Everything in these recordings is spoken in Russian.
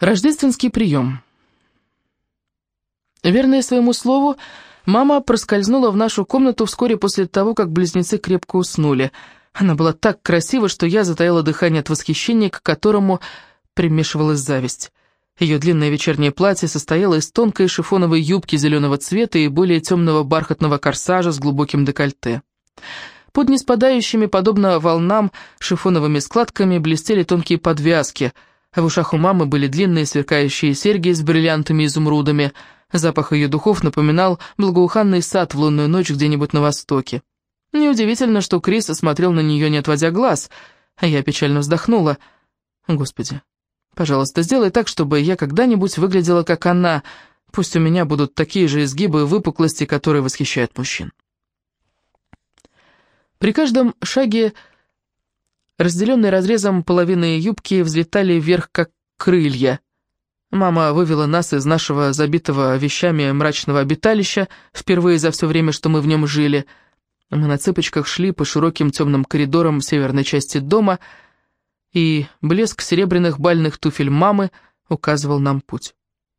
Рождественский прием. Верная своему слову, мама проскользнула в нашу комнату вскоре после того, как близнецы крепко уснули. Она была так красива, что я затаила дыхание от восхищения, к которому примешивалась зависть. Ее длинное вечернее платье состояло из тонкой шифоновой юбки зеленого цвета и более темного бархатного корсажа с глубоким декольте. Под неспадающими, подобно волнам, шифоновыми складками блестели тонкие подвязки, а в ушах у мамы были длинные сверкающие серьги с бриллиантами и изумрудами. Запах ее духов напоминал благоуханный сад в лунную ночь где-нибудь на востоке. Неудивительно, что Крис смотрел на нее, не отводя глаз, а я печально вздохнула. «Господи, пожалуйста, сделай так, чтобы я когда-нибудь выглядела как она. Пусть у меня будут такие же изгибы и выпуклости, которые восхищают мужчин». При каждом шаге, разделенные разрезом половины юбки, взлетали вверх, как крылья. Мама вывела нас из нашего забитого вещами мрачного обиталища впервые за все время, что мы в нем жили. Мы на цыпочках шли по широким темным коридорам северной части дома, и блеск серебряных бальных туфель мамы указывал нам путь.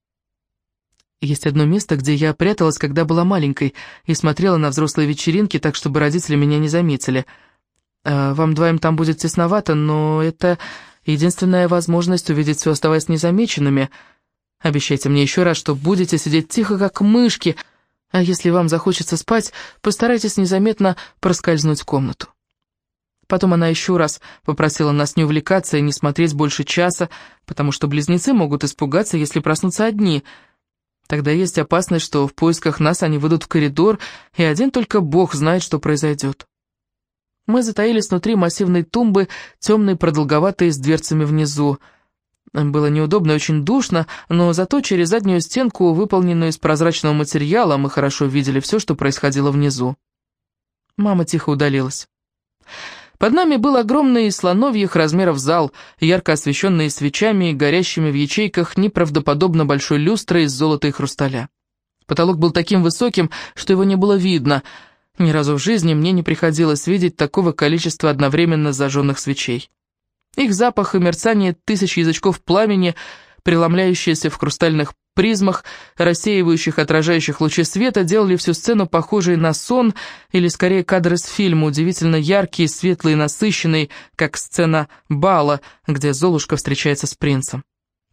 Есть одно место, где я пряталась, когда была маленькой, и смотрела на взрослые вечеринки, так, чтобы родители меня не заметили. Вам двоим там будет тесновато, но это единственная возможность увидеть все, оставаясь незамеченными. Обещайте мне еще раз, что будете сидеть тихо, как мышки, а если вам захочется спать, постарайтесь незаметно проскользнуть в комнату. Потом она еще раз попросила нас не увлекаться и не смотреть больше часа, потому что близнецы могут испугаться, если проснутся одни. Тогда есть опасность, что в поисках нас они выйдут в коридор, и один только Бог знает, что произойдет. Мы затаились внутри массивной тумбы, темной, продолговатой, с дверцами внизу. Было неудобно и очень душно, но зато через заднюю стенку, выполненную из прозрачного материала, мы хорошо видели все, что происходило внизу. Мама тихо удалилась. Под нами был огромный слоновьих размеров зал, ярко освещенный свечами, горящими в ячейках неправдоподобно большой люстрой из золота и хрусталя. Потолок был таким высоким, что его не было видно. Ни разу в жизни мне не приходилось видеть такого количества одновременно зажженных свечей. Их запах и мерцание тысяч язычков пламени, преломляющиеся в хрустальных призмах, рассеивающих отражающих лучи света, делали всю сцену похожей на сон, или скорее кадр из фильма, удивительно яркий, светлый и насыщенный, как сцена бала, где Золушка встречается с принцем.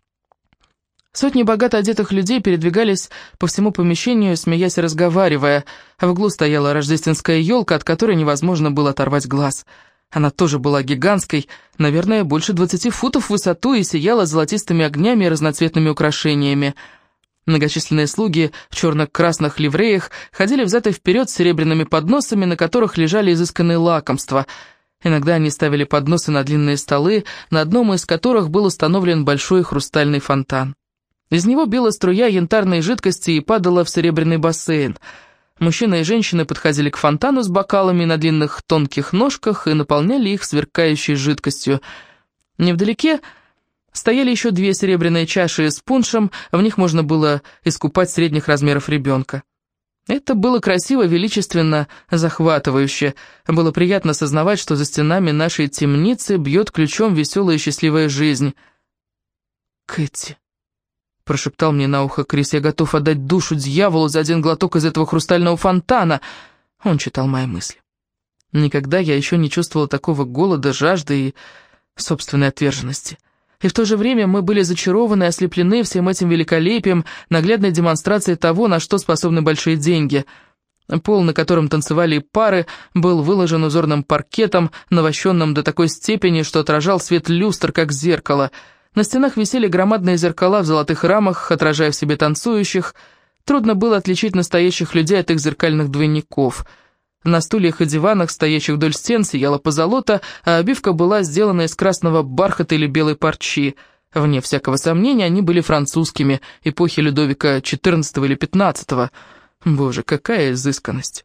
Сотни богато одетых людей передвигались по всему помещению, смеясь и разговаривая, а в углу стояла рождественская елка, от которой невозможно было оторвать глаз. Она тоже была гигантской, наверное, больше 20 футов в высоту, и сияла золотистыми огнями и разноцветными украшениями. Многочисленные слуги в черно-красных ливреях ходили взад и вперед с серебряными подносами, на которых лежали изысканные лакомства. Иногда они ставили подносы на длинные столы, на одном из которых был установлен большой хрустальный фонтан. Из него била струя янтарной жидкости и падала в серебряный бассейн. Мужчины и женщины подходили к фонтану с бокалами на длинных тонких ножках и наполняли их сверкающей жидкостью. Невдалеке стояли еще 2 серебряные чаши с пуншем, в них можно было искупать средних размеров ребенка. Это было красиво, величественно, захватывающе. Было приятно сознавать, что за стенами нашей темницы бьет ключом веселая и счастливая жизнь. «Кэти», — прошептал мне на ухо Крис, — «я готов отдать душу дьяволу за один глоток из этого хрустального фонтана». Он читал мои мысли. Никогда я еще не чувствовала такого голода, жажды и собственной отверженности. И в то же время мы были зачарованы и ослеплены всем этим великолепием, наглядной демонстрацией того, на что способны большие деньги. Пол, на котором танцевали пары, был выложен узорным паркетом, навощенным до такой степени, что отражал свет люстр, как зеркало. На стенах висели громадные зеркала в золотых рамах, отражая в себе танцующих. Трудно было отличить настоящих людей от их зеркальных двойников. На стульях и диванах, стоящих вдоль стен, сияла позолота, а обивка была сделана из красного бархата или белой парчи. Вне всякого сомнения, они были французскими, эпохи Людовика XIV или XV. Боже, какая изысканность!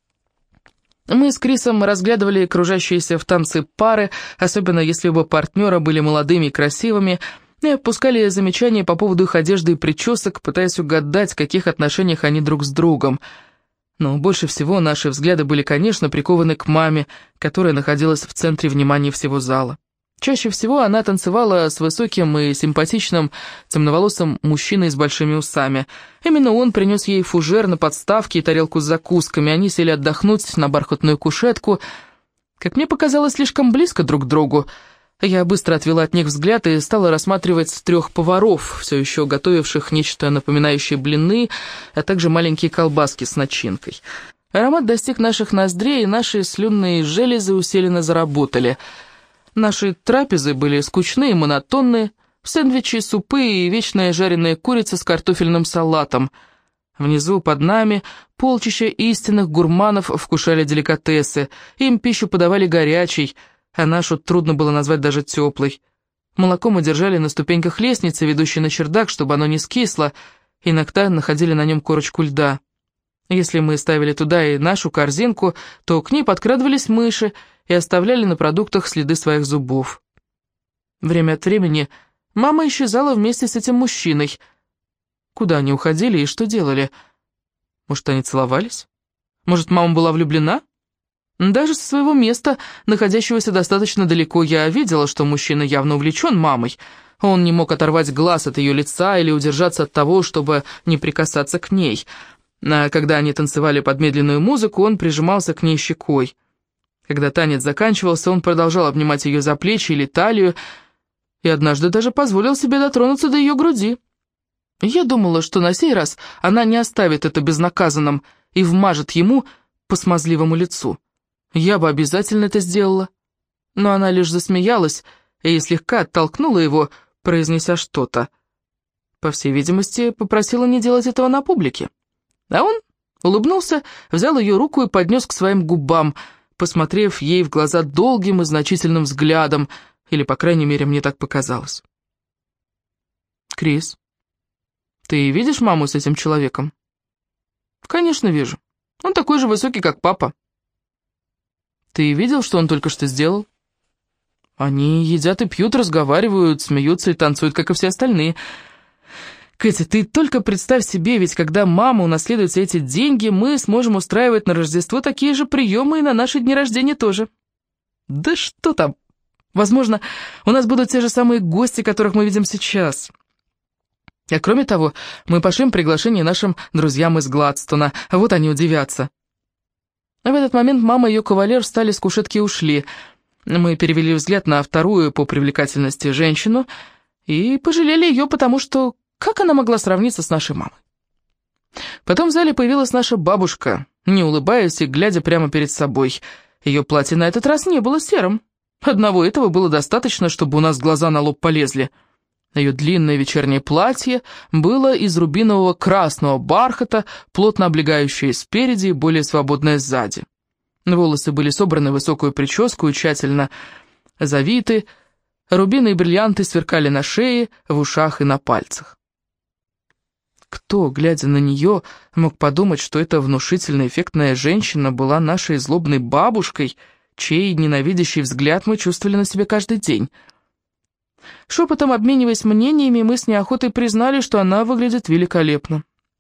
Мы с Крисом разглядывали кружащиеся в танце пары, особенно если оба партнера были молодыми и красивыми, и опускали замечания по поводу их одежды и причесок, пытаясь угадать, в каких отношениях они друг с другом. Но больше всего наши взгляды были, конечно, прикованы к маме, которая находилась в центре внимания всего зала. Чаще всего она танцевала с высоким и симпатичным темноволосым мужчиной с большими усами. Именно он принес ей фужер на подставке и тарелку с закусками. Они сели отдохнуть на бархатную кушетку. Как мне показалось, слишком близко друг к другу. Я быстро отвела от них взгляд и стала рассматривать 3 поваров, все еще готовивших нечто напоминающее блины, а также маленькие колбаски с начинкой. Аромат достиг наших ноздрей, и наши слюнные железы усиленно заработали. Наши трапезы были скучные и монотонные, сэндвичи, супы и вечная жареная курица с картофельным салатом. Внизу, под нами, полчища истинных гурманов вкушали деликатесы, им пищу подавали горячей, а нашу трудно было назвать даже теплой. Молоко мы держали на ступеньках лестницы, ведущей на чердак, чтобы оно не скисло, иногда находили на нем корочку льда. Если мы ставили туда и нашу корзинку, то к ней подкрадывались мыши и оставляли на продуктах следы своих зубов. Время от времени мама исчезала вместе с этим мужчиной. Куда они уходили и что делали? Может, они целовались? Может, мама была влюблена? Даже со своего места, находящегося достаточно далеко, я видела, что мужчина явно увлечен мамой. Он не мог оторвать глаз от ее лица или удержаться от того, чтобы не прикасаться к ней. А когда они танцевали под медленную музыку, он прижимался к ней щекой. Когда танец заканчивался, он продолжал обнимать ее за плечи или талию, и однажды даже позволил себе дотронуться до ее груди. Я думала, что на сей раз она не оставит это безнаказанным и вмажет ему по смазливому лицу. Я бы обязательно это сделала. Но она лишь засмеялась и слегка оттолкнула его, произнеся что-то. По всей видимости, попросила не делать этого на публике. А он улыбнулся, взял ее руку и поднес к своим губам, посмотрев ей в глаза долгим и значительным взглядом, или, по крайней мере, мне так показалось. «Крис, ты видишь маму с этим человеком?» «Конечно, вижу. Он такой же высокий, как папа». «Ты видел, что он только что сделал?» «Они едят и пьют, разговаривают, смеются и танцуют, как и все остальные». «Кэти, ты только представь себе, ведь когда мама унаследует все эти деньги, мы сможем устраивать на Рождество такие же приемы и на наши дни рождения тоже». «Да что там? Возможно, у нас будут те же самые гости, которых мы видим сейчас. А кроме того, мы пошлем приглашение нашим друзьям из Гладстона, а вот они удивятся». В этот момент мама и ее кавалер встали с кушетки и ушли. Мы перевели взгляд на вторую по привлекательности женщину и пожалели ее, потому что как она могла сравниться с нашей мамой? Потом в зале появилась наша бабушка, не улыбаясь и глядя прямо перед собой. Ее платье на этот раз не было серым. Одного этого было достаточно, чтобы у нас глаза на лоб полезли. Ее длинное вечернее платье было из рубинового красного бархата, плотно облегающее спереди и более свободное сзади. Волосы были собраны в высокую прическу и тщательно завиты, рубины и бриллианты сверкали на шее, в ушах и на пальцах. Кто, глядя на нее, мог подумать, что эта внушительная эффектная женщина была нашей злобной бабушкой, чей ненавидящий взгляд мы чувствовали на себе каждый день? Шепотом обмениваясь мнениями, мы с неохотой признали, что она выглядит великолепно.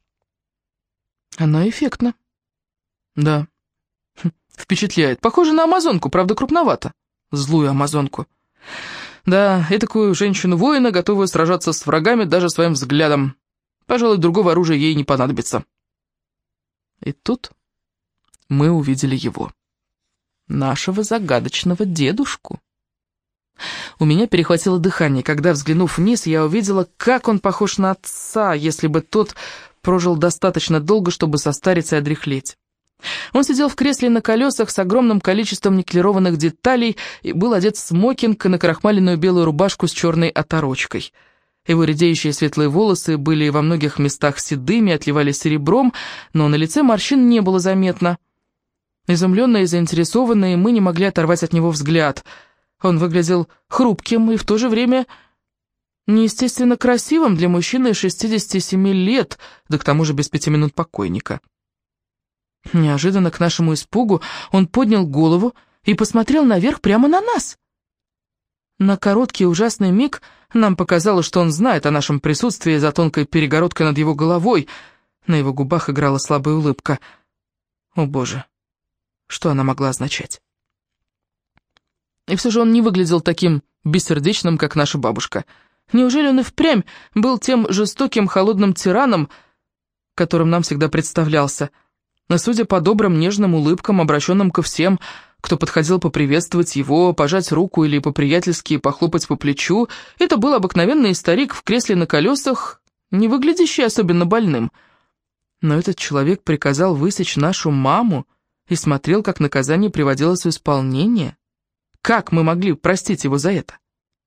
Она эффектна. Да. Впечатляет. Похоже на амазонку, правда крупновато. Злую амазонку. Да, этакую женщину-воина, готовую сражаться с врагами даже своим взглядом. Пожалуй, другого оружия ей не понадобится. И тут мы увидели его. Нашего загадочного дедушку. У меня перехватило дыхание, когда, взглянув вниз, я увидела, как он похож на отца, если бы тот прожил достаточно долго, чтобы состариться и одряхлеть. Он сидел в кресле на колесах с огромным количеством никелированных деталей и был одет в смокинг и накрахмаленную белую рубашку с черной оторочкой. Его редеющие светлые волосы были во многих местах седыми, отливали серебром, но на лице морщин не было заметно. Изумленные и заинтересованные, мы не могли оторвать от него взгляд. Он выглядел хрупким и в то же время неестественно красивым для мужчины 67 лет, да к тому же без 5 минут покойника. Неожиданно к нашему испугу он поднял голову и посмотрел наверх прямо на нас. На короткий ужасный миг нам показалось, что он знает о нашем присутствии за тонкой перегородкой над его головой. На его губах играла слабая улыбка. О боже, что она могла означать? И все же он не выглядел таким бессердечным, как наша бабушка. Неужели он и впрямь был тем жестоким, холодным тираном, которым нам всегда представлялся? Но судя по добрым, нежным улыбкам, обращенным ко всем, кто подходил поприветствовать его, пожать руку или по-приятельски похлопать по плечу, это был обыкновенный старик в кресле на колесах, не выглядящий особенно больным. Но этот человек приказал высечь нашу маму и смотрел, как наказание приводилось в исполнение. Как мы могли простить его за это?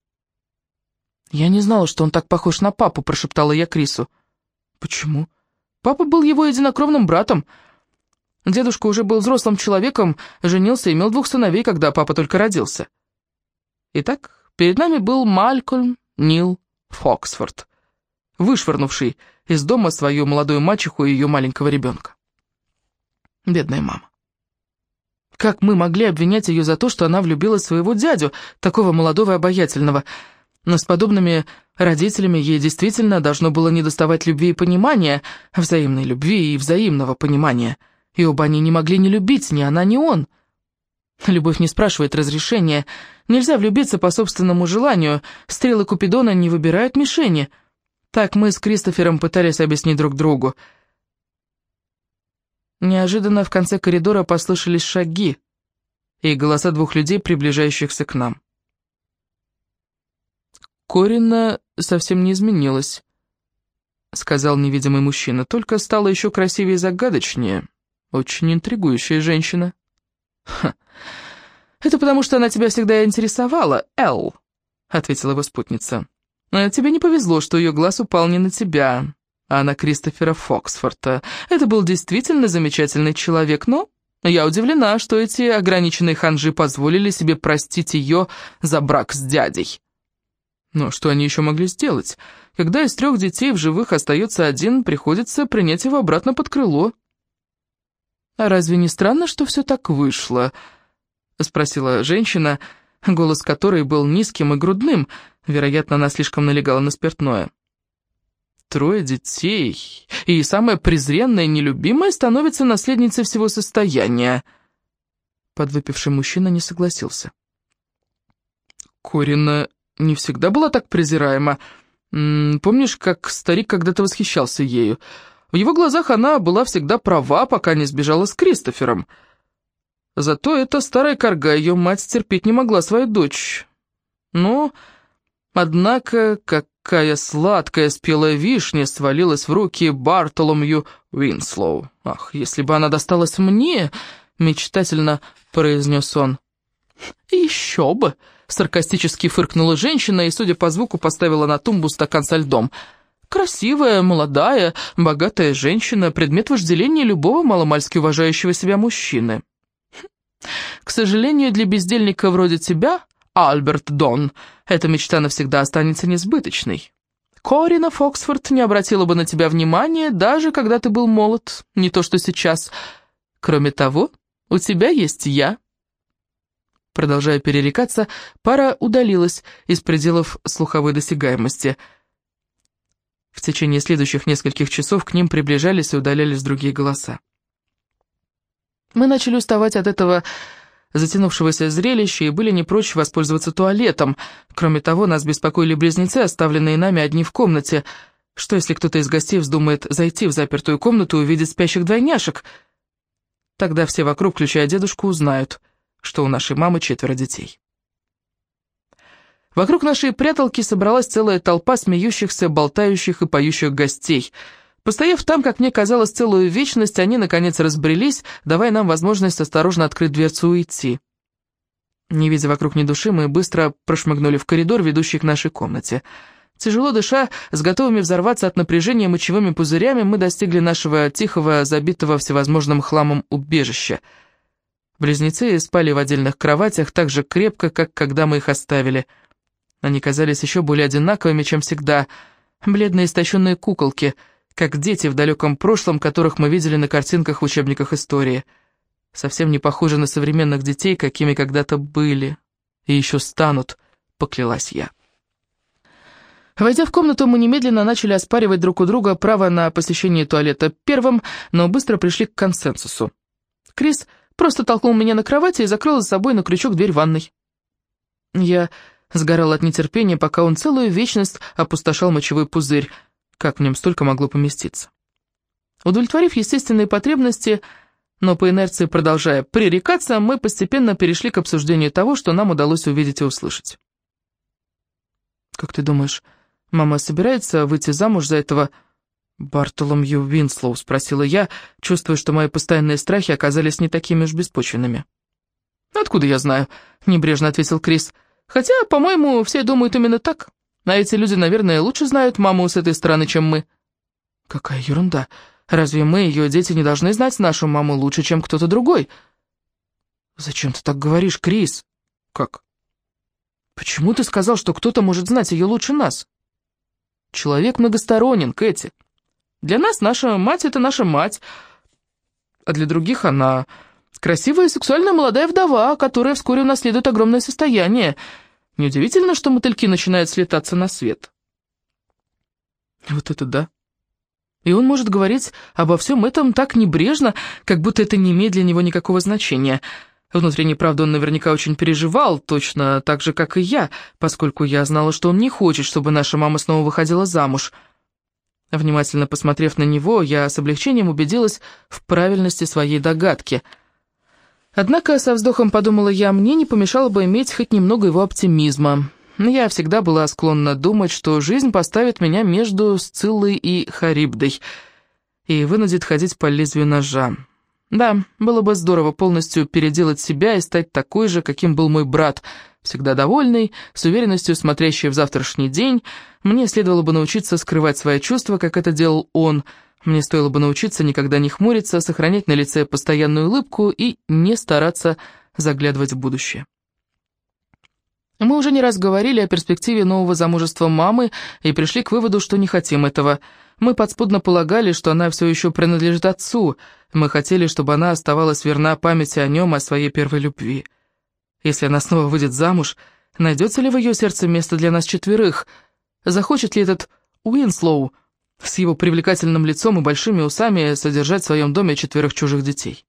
«Я не знала, что он так похож на папу», — прошептала я Крису. «Почему? Папа был его единокровным братом. Дедушка уже был взрослым человеком, женился и имел 2 сыновей, когда папа только родился». Итак, перед нами был Малькольм Нил Фоксфорд, вышвырнувший из дома свою молодую мачеху и ее маленького ребенка. Бедная мама. Как мы могли обвинять ее за то, что она влюбилась в своего дядю, такого молодого и обаятельного? Но с подобными родителями ей действительно должно было недоставать любви и понимания, взаимной любви и взаимного понимания. И оба они не могли не любить, ни она, ни он. Любовь не спрашивает разрешения. Нельзя влюбиться по собственному желанию. Стрелы Купидона не выбирают мишени. Так мы с Кристофером пытались объяснить друг другу. Неожиданно в конце коридора послышались шаги и голоса 2 людей, приближающихся к нам. «Корина совсем не изменилась», — сказал невидимый мужчина, — «только стала еще красивее и загадочнее. Очень интригующая женщина». «Ха. Это потому, что она тебя всегда интересовала, Эл», — ответила его спутница. «Тебе не повезло, что ее глаз упал не на тебя, а на Кристофера Фоксфорта. Это был действительно замечательный человек, но я удивлена, что эти ограниченные ханжи позволили себе простить ее за брак с дядей». Но что они еще могли сделать? Когда из 3 детей в живых остается один, приходится принять его обратно под крыло. «А разве не странно, что все так вышло?» — спросила женщина, голос которой был низким и грудным. Вероятно, она слишком налегала на спиртное. 3 детей, и самая презренная и нелюбимая становится наследницей всего состояния. Подвыпивший мужчина не согласился. Корина не всегда была так презираема. Помнишь, как старик когда-то восхищался ею? В его глазах она была всегда права, пока не сбежала с Кристофером. Зато эта старая корга, ее мать, терпеть не могла свою дочь. Но, однако, какая сладкая спелая вишня свалилась в руки Бартоломью Уинслоу. «Ах, если бы она досталась мне!» — мечтательно произнес он. «Еще бы!» — саркастически фыркнула женщина и, судя по звуку, поставила на тумбу стакан со льдом. «Красивая, молодая, богатая женщина — предмет вожделения любого маломальски уважающего себя мужчины. К сожалению, для бездельника вроде тебя, Альберт Дон, эта мечта навсегда останется несбыточной. Корина Фоксфорд не обратила бы на тебя внимания, даже когда ты был молод, не то что сейчас. Кроме того, у тебя есть я». Продолжая перерекаться, пара удалилась из пределов слуховой досягаемости. В течение следующих нескольких часов к ним приближались и удалялись другие голоса. Мы начали уставать от этого затянувшегося зрелища и были не прочь воспользоваться туалетом. Кроме того, нас беспокоили близнецы, оставленные нами одни в комнате. Что, если кто-то из гостей вздумает зайти в запертую комнату и увидеть спящих двойняшек? Тогда все вокруг, включая дедушку, узнают, что у нашей мамы 4 детей. Вокруг нашей пряталки собралась целая толпа смеющихся, болтающих и поющих гостей. Постояв там, как мне казалось, целую вечность, они, наконец, разбрелись, давая нам возможность осторожно открыть дверцу и уйти. Не видя вокруг ни души, мы быстро прошмыгнули в коридор, ведущий к нашей комнате. Тяжело дыша, с готовыми взорваться от напряжения мочевыми пузырями, мы достигли нашего тихого, забитого всевозможным хламом убежища. Близнецы спали в отдельных кроватях так же крепко, как когда мы их оставили. Они казались еще более одинаковыми, чем всегда. Бледные истощенные куколки, как дети в далеком прошлом, которых мы видели на картинках в учебниках истории. Совсем не похожи на современных детей, какими когда-то были. И еще станут, поклялась я. Войдя в комнату, мы немедленно начали оспаривать друг у друга право на посещение туалета первым, но быстро пришли к консенсусу. Крис просто толкнул меня на кровати и закрыл за собой на крючок дверь ванной. Я сгорал от нетерпения, пока он целую вечность опустошал мочевой пузырь. Как в нем столько могло поместиться? Удовлетворив естественные потребности, но по инерции продолжая пререкаться, мы постепенно перешли к обсуждению того, что нам удалось увидеть и услышать. «Как ты думаешь, мама собирается выйти замуж за этого Бартоломью Уинслоу?» — спросила я, чувствуя, что мои постоянные страхи оказались не такими уж беспочвенными. «Откуда я знаю?» — небрежно ответил Крис. «Хотя, по-моему, все думают именно так. А эти люди, наверное, лучше знают маму с этой стороны, чем мы». «Какая ерунда! Разве мы, ее дети, не должны знать нашу маму лучше, чем кто-то другой?» «Зачем ты так говоришь, Крис?» «Как? Почему ты сказал, что кто-то может знать ее лучше нас?» «Человек многосторонен, Кэти. Для нас наша мать — это наша мать, а для других она красивая и сексуальная молодая вдова, которая вскоре унаследует огромное состояние. Неудивительно, что мотыльки начинают слетаться на свет». «Вот это да! И он может говорить обо всем этом так небрежно, как будто это не имеет для него никакого значения. Внутренне, правда, он наверняка очень переживал, точно так же, как и я, поскольку я знала, что он не хочет, чтобы наша мама снова выходила замуж». Внимательно посмотрев на него, я с облегчением убедилась в правильности своей догадки. Однако, со вздохом подумала я, мне не помешало бы иметь хоть немного его оптимизма. Я всегда была склонна думать, что жизнь поставит меня между Сциллой и Харибдой и вынудит ходить по лезвию ножа. Да, было бы здорово полностью переделать себя и стать такой же, каким был мой брат, всегда довольный, с уверенностью смотрящий в завтрашний день. Мне следовало бы научиться скрывать свои чувства, как это делал он. Мне стоило бы научиться никогда не хмуриться, сохранять на лице постоянную улыбку и не стараться заглядывать в будущее. Мы уже не раз говорили о перспективе нового замужества мамы и пришли к выводу, что не хотим этого. Мы подспудно полагали, что она все еще принадлежит отцу. Мы хотели, чтобы она оставалась верна памяти о нем, о своей первой любви. Если она снова выйдет замуж, найдется ли в ее сердце место для нас четверых? Захочет ли этот Уинслоу с его привлекательным лицом и большими усами содержать в своем доме 4 чужих детей?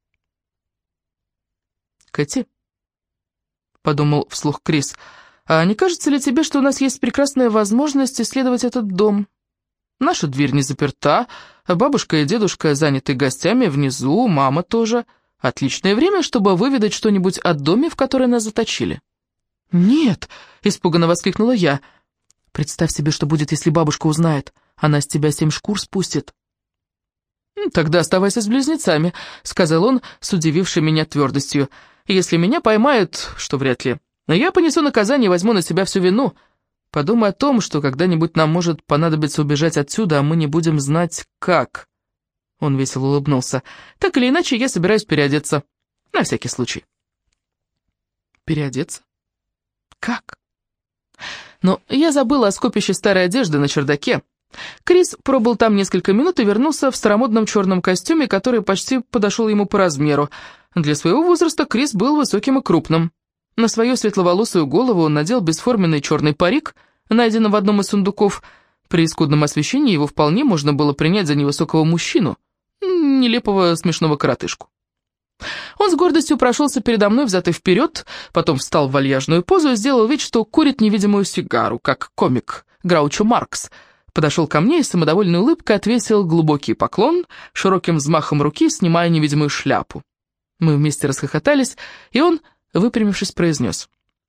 «Кэти?» — подумал вслух Крис. «А не кажется ли тебе, что у нас есть прекрасная возможность исследовать этот дом? Наша дверь не заперта, а бабушка и дедушка заняты гостями внизу, мама тоже. Отличное время, чтобы выведать что-нибудь о доме, в который нас заточили». «Нет!» — испуганно воскликнула я. «Представь себе, что будет, если бабушка узнает. Она с тебя 7 шкур спустит». «Тогда оставайся с близнецами», — сказал он с удивившей меня твердостью. «Если меня поймают, что вряд ли, но я понесу наказание и возьму на себя всю вину. Подумай о том, что когда-нибудь нам может понадобиться убежать отсюда, а мы не будем знать, как». Он весело улыбнулся. «Так или иначе, я собираюсь переодеться. На всякий случай». «Переодеться? Как?» Но я забыла о скопище старой одежды на чердаке. Крис пробыл там несколько минут и вернулся в старомодном черном костюме, который почти подошел ему по размеру. Для своего возраста Крис был высоким и крупным. На свою светловолосую голову он надел бесформенный черный парик, найденный в одном из сундуков. При скудном освещении его вполне можно было принять за невысокого мужчину, нелепого смешного коротышку. Он с гордостью прошелся передо мной взад и вперед, потом встал в вальяжную позу и сделал вид, что курит невидимую сигару, как комик Граучо Маркс. Подошел ко мне и с самодовольной улыбкой отвесил глубокий поклон, широким взмахом руки снимая невидимую шляпу. Мы вместе расхохотались, и он, выпрямившись, произнес: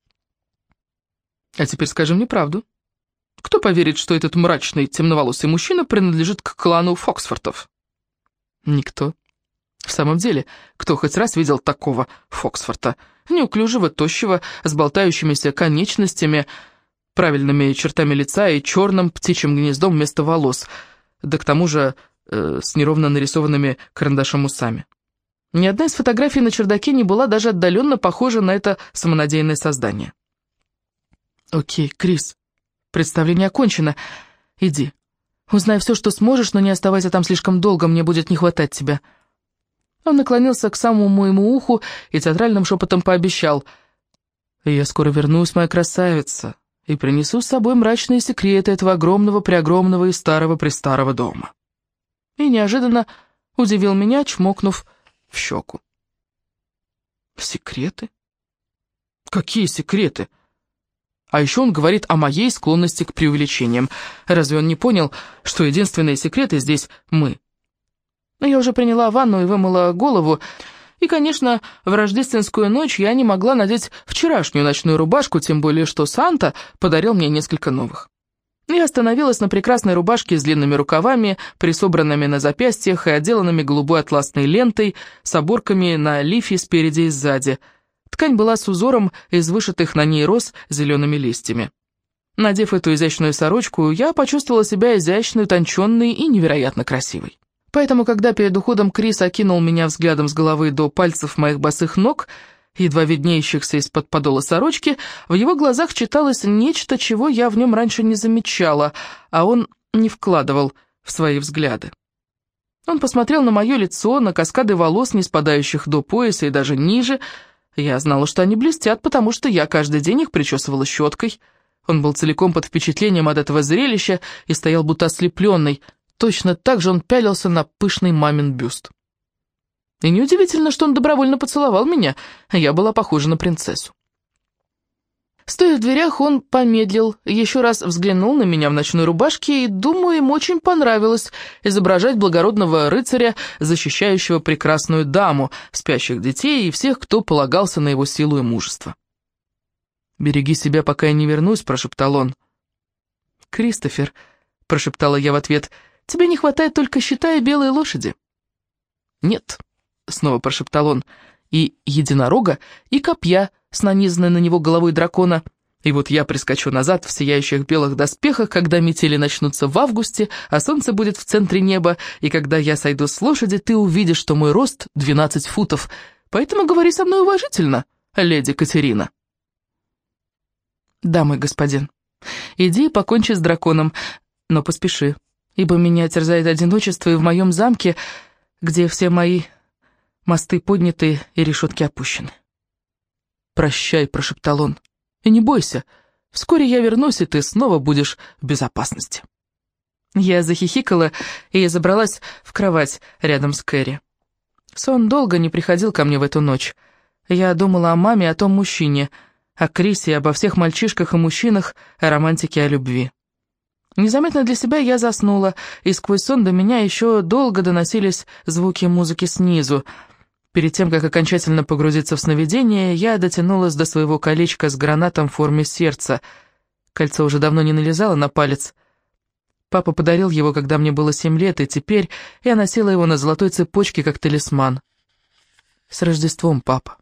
«А теперь скажи мне правду. Кто поверит, что этот мрачный темноволосый мужчина принадлежит к клану Фоксфортов?» «Никто. В самом деле, кто хоть раз видел такого Фоксфорта? Неуклюжего, тощего, с болтающимися конечностями, правильными чертами лица и черным птичьим гнездом вместо волос, да к тому же с неровно нарисованными карандашом усами. Ни одна из фотографий на чердаке не была даже отдаленно похожа на это самонадеянное создание. «Окей, Крис, представление окончено. Иди, узнай все, что сможешь, но не оставайся там слишком долго, мне будет не хватать тебя». Он наклонился к самому моему уху и театральным шепотом пообещал: «Я скоро вернусь, моя красавица, и принесу с собой мрачные секреты этого огромного-преогромного и старого-престарого дома». И неожиданно удивил меня, чмокнув в щеку. «Секреты? Какие секреты?» А еще он говорит о моей склонности к преувеличениям. Разве он не понял, что единственные секреты здесь мы? Но я уже приняла ванну и вымыла голову, и, конечно, в рождественскую ночь я не могла надеть вчерашнюю ночную рубашку, тем более что Санта подарил мне несколько новых. Я остановилась на прекрасной рубашке с длинными рукавами, присобранными на запястьях и отделанными голубой атласной лентой, с оборками на лифе спереди и сзади. Ткань была с узором из вышитых на ней роз зелеными листьями. Надев эту изящную сорочку, я почувствовала себя изящной, утонченной и невероятно красивой. Поэтому, когда перед уходом Крис окинул меня взглядом с головы до пальцев моих босых ног, едва виднеющихся из-под подола сорочки, в его глазах читалось нечто, чего я в нем раньше не замечала, а он не вкладывал в свои взгляды. Он посмотрел на мое лицо, на каскады волос, не спадающих до пояса и даже ниже. Я знала, что они блестят, потому что я каждый день их причесывала щеткой. Он был целиком под впечатлением от этого зрелища и стоял будто ослепленный. Точно так же он пялился на пышный мамин бюст. И неудивительно, что он добровольно поцеловал меня, а я была похожа на принцессу. Стоя в дверях, он помедлил, еще раз взглянул на меня в ночной рубашке, и, думаю, ему очень понравилось изображать благородного рыцаря, защищающего прекрасную даму, спящих детей и всех, кто полагался на его силу и мужество. «Береги себя, пока я не вернусь», — прошептал он. «Кристофер», — прошептала я в ответ, — «тебе не хватает только щита и белой лошади». «Нет», — снова прошептал он, — «и единорога, и копья с нанизанной на него головой дракона. И вот я прискочу назад в сияющих белых доспехах, когда метели начнутся в августе, а солнце будет в центре неба, и когда я сойду с лошади, ты увидишь, что мой рост 12 футов. Поэтому говори со мной уважительно, леди Катерина». «Да, мой господин, иди и покончи с драконом, но поспеши, ибо меня терзает одиночество и в моем замке, где все мои мосты подняты и решетки опущены». «Прощай», — прошептал он, — «и не бойся, вскоре я вернусь, и ты снова будешь в безопасности». Я захихикала и забралась в кровать рядом с Кэрри. Сон долго не приходил ко мне в эту ночь. Я думала о маме, о том мужчине, о Крисе, обо всех мальчишках и мужчинах, о романтике, о любви. Незаметно для себя я заснула, и сквозь сон до меня еще долго доносились звуки музыки снизу. Перед тем, как окончательно погрузиться в сновидение, я дотянулась до своего колечка с гранатом в форме сердца. Кольцо уже давно не налезало на палец. Папа подарил его, когда мне было 7 лет, и теперь я носила его на золотой цепочке, как талисман. «С Рождеством, папа!»